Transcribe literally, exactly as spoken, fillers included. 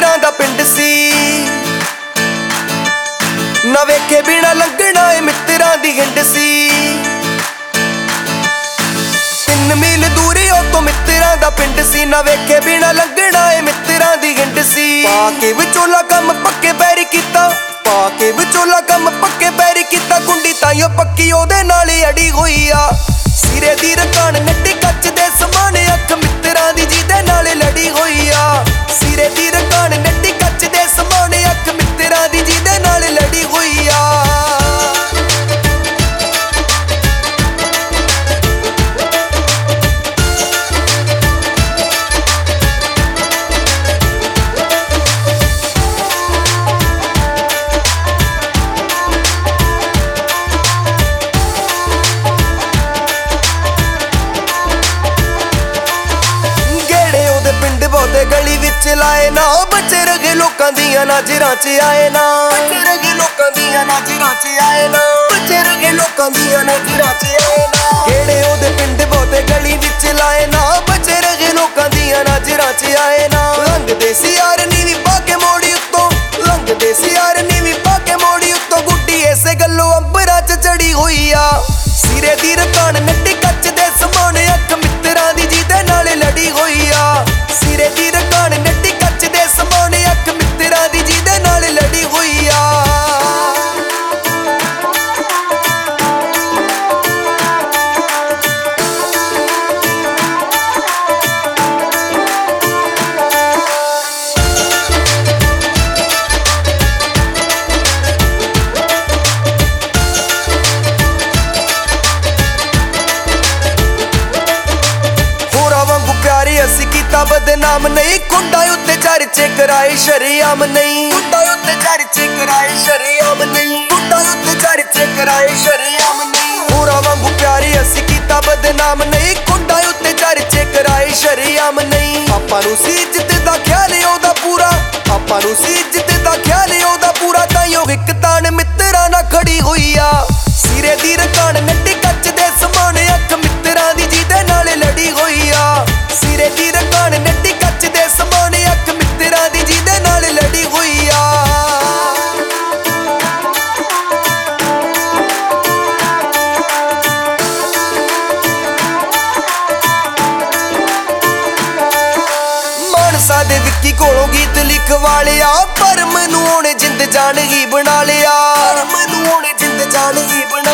ਮਿੱਤਰਾਂ ਦਾ ਪਿੰਡ ਸੀ। ਨਾ ਵੇਖੇ ਬਿਨਾ ਲੰਘਣਾ ਏ ਮਿੱਤਰਾਂ ਦੀ ਹਿੰਡ ਸੀ। ਤਿੰਨ ਮੀਲ ਦੂਰੀ ਉਹ ਤੋਂ ਮਿੱਤਰਾਂ ਦਾ ਪਿੰਡ ਸੀ। ਨਾ ਵੇਖੇ ਬਿਨਾ ਲੰਘਣਾ ਏ ਮਿੱਤਰਾਂ ਦੀ ਹਿੰਡ ਸੀ। ਪਾ ਕੇ ਵਿਚੋਲਾ ਕੰਮ ਪੱਕੇ ਪੈਰੀ ਕੀਤਾ, ਪਾ ਕੇ ਵਿਚੋਲਾ ਕੰਮ ਪੱਕੇ ਪੈਰੀ ਕੀਤਾ। ਕੁੰਡੀ ਤਾਈਓ ਪੱਕੀ ਉਹਦੇ ਨਾਲ ਅੜੀ ਹੋਈ ਆ। ਸਿਰੇ ਦੀ ਰਕਾਨ ਨੱਟੀ ਕੱਚ ਦੇ ਸਮਾਨ, ਅੱਖ ਮਿੱਤਰਾਂ ਦੀ ਜਿਹਦੇ ਨਾਲ ਲੜੀ ਹੋਈ ਆ। ਸਿਰੇ ਦੀ ਰਕਾਨ ਨੱਟੀ ਕੱਚ ਦੇ ਸਮਾਨ, ਅੱਖ ਮਿੱਤਰਾਂ ਦੀ ਜਿਹਦੇ ਨਾਲ ਲੜੀ ਹੋਈ ਆ। ਗਲੀ ਵਿੱਚ ਲਾਏ ਨਾ ਬੱਚੇ ਰਗੇ ਲੋਕਾਂ ਦੀਆਂ ਨਜ਼ਰਾਂ 'ਚ ਆਏ ਨਾ। ਬੱਚੇ ਰਗੇ ਲੋਕਾਂ ਦੀਆਂ ਨਜ਼ਰਾਂ 'ਚ ਆਏ ਨਾ। ਬੱਚੇ ਰਗੇ ਲੋਕਾਂ ਦੀਆਂ ਨਜ਼ਰਾਂ 'ਚ ਆਏ ਨਾ। ਕਿਹੜੇ ਉਹਦੇ ਪਿੰਡ ਬਹੁਤੇ ਗਲੀ ਵਿੱਚ ਲਾਏ ਨਾ ਬੱਚੇ ਰਗੇ ਲੋਕਾਂ ਦੀਆਂ ਨਜ਼ਰਾਂ 'ਚ ਆਏ ਨਾ। ਲੰਘਦੇ ਸੀ ਯਾਰ ਨੀਵੀਂ ਪਾ ਕੇ ਮੋੜੀ ਉੱਤੋਂ, ਲੰਘਦੇ ਸੀ ਯਾਰ ਨੀਵੀਂ ਪਾ ਕੇ ਮੋੜੀ ਉੱਤੋਂ। ਗੁੱਡੀ ਇਸੇ ਗੱਲੋਂ ਅੰਬਰਾਂ 'ਚ ਚੜੀ ਹੋਈ ਆ। ਸਿਰੇ ਦੀ ਰਕਾਨ ਨੱਟੀ ਕੱਚ ਦੇ ਸਮਾਨ, ਅੱਖ ਮਿੱਤਰਾਂ ਦੀ ਜਿਹਦੇ ਨਾਲ ਲੜੀ ਹੋਈ ਆ। ਸਿਰੇ ਦੀ ਰਕਾਨ ਨੱਟੀ ਕੱਚ ਦੇ ਸਮਾਨ, ਅੱਖ ਮਿੱਤਰਾਂ ਦੀ ਜਿਹਦੇ ਨਾਲ ਲੜੀ ਹੋਈ ਆ। ਅਸੀਂ ਕੀਤਾ ਬਦਨਾਮ ਨਹੀਂ, ਕੁੰਡਾ ਉੱਤੇ ਚਰਚੇ ਕਰਾਏ ਸ਼ਰੀਆਮ ਨਹੀਂ। ਕੁੰਡਾ ਉੱਤੇ ਚਰਚੇ ਕਰਾਏ ਸ਼ਰੀਆਮ ਨਹੀਂ। ਕੁੰਡਾ ਉੱਤੇ ਚਰਚੇ ਕਰਾਏ ਸ਼ਰੀਆਮ ਨਹੀਂ। ਹੋਰਾਂ ਵਾਂਗੂ ਪਿਆਰੀ ਅਸੀਂ ਕੀਤਾ ਬਦਨਾਮ ਨਹੀਂ, ਕੁੰਡਾ ਉੱਤੇ ਚਰਚੇ ਕਰਾਏ ਸ਼ਰੀਆਮ ਨਹੀਂ। ਆਪਾਂ ਨੂੰ ਸੀ ਇੱਜ਼ਤ ਦਾ ਖਿਆਲ ਉਹਦਾ ਪੂਰਾ, ਆਪਾਂ ਨੂੰ ਸੀ ਇੱਜ਼ਤ ਦਾ ਖਿਆਲ ਉਹਦਾ ਪੂਰਾ। ਤਾਈਓ ਇੱਕ ਤਾਣ ਮਿੱਤਰਾਂ ਨਾਲ ਖੜੀ ਹੋਈ ਆ। ਸਿਰੇ ਦੀ ਰਕਾਨ ਨੱਟੀ ਕੱਚ ਦੇ ਸਮਾਨ, ਅੱਖ ਮਿੱਤਰਾਂ ਦੀ ਜਿਹਦੇ ਨਾਲ ਲੜੀ ਹੋਈ ਆ। ਸਿਰੇ ਦੀ ਰਕਾਨ ਨੱਟੀ ਕੱਚ ਦੇ ਸਮਾਨ, ਅੱਖ ਮਿੱਤਰਾਂ ਦੀ ਜਿਹਦੇ ਨਾਲ ਲੜੀ ਹੋਈ ਆ। ਮਾਨਸਾ ਦੇ ਵਿੱਕੀ ਕੋਲੋਂ ਗੀਤ ਲਿਖਵਾ ਲਿਆ, ਪਰ ਮੈਨੂੰ ਉਹਨੇ ਜਿੰਦ ਜਾਨ ਹੀ ਬਣਾ ਲਿਆ। ਪਰ ਮੈਨੂੰ ਉਹਨੇ ਜਿੰਦ ਜਾਨ ਹੀ ਬਣਾ